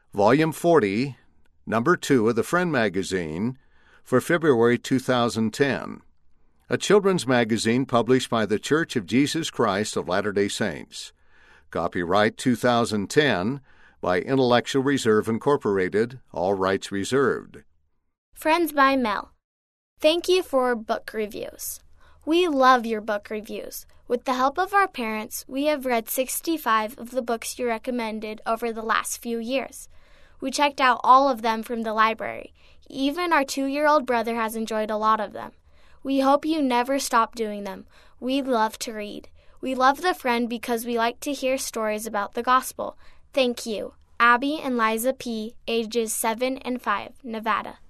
Volume 40, Number 2 of the Friend magazine for February 2010, a children's magazine published by The Church of Jesus Christ of Latter-day Saints. Copyright 2010 by Intellectual Reserve Incorporated, all rights reserved. Friends by Mel. Thank you for book reviews. We love your book reviews. With the help of our parents, we have read 65 of the books you recommended over the last few years. We checked out all of them from the library. Even our 2-year-old brother has enjoyed a lot of them. We hope you never stop doing them. We love to read. We love The Friend because we like to hear stories about the gospel. Thank you. Abby and Liza P., ages 7 and 5, Nevada.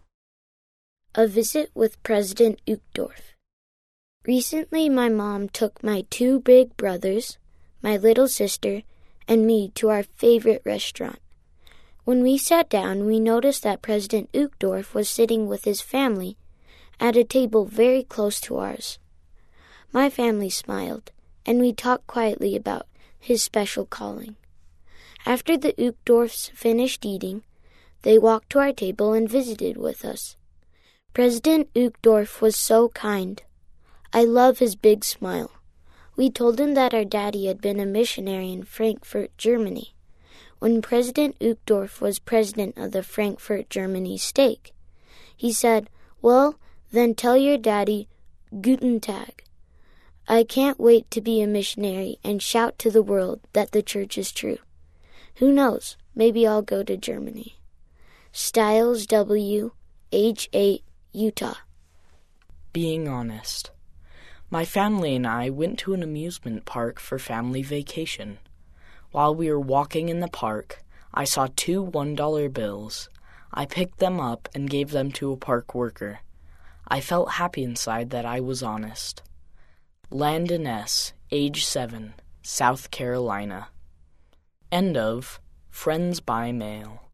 A visit with President Uchtdorf. Recently, my mom took my 2 big brothers, my little sister, and me to our favorite restaurant. When we sat down, we noticed that President Uchtdorf was sitting with his family at a table very close to ours. My family smiled, and we talked quietly about his special calling. After the Uchtdorfs finished eating, they walked to our table and visited with us. President Uchtdorf was so kind. I love his big smile. We told him that our daddy had been a missionary in Frankfurt, Germany, when President Uchtdorf was president of the Frankfurt, Germany stake. He said, "Well, then tell your daddy, Guten Tag. I can't wait to be a missionary and shout to the world that the church is true. Who knows, maybe I'll go to Germany." Styles W., age 8, Utah. Being honest. My family and I went to an amusement park for family vacation. While we were walking in the park, I saw 2 $1 bills. I picked them up and gave them to a park worker. I felt happy inside that I was honest. Landon S., age 7, South Carolina. End of Friends by Mail.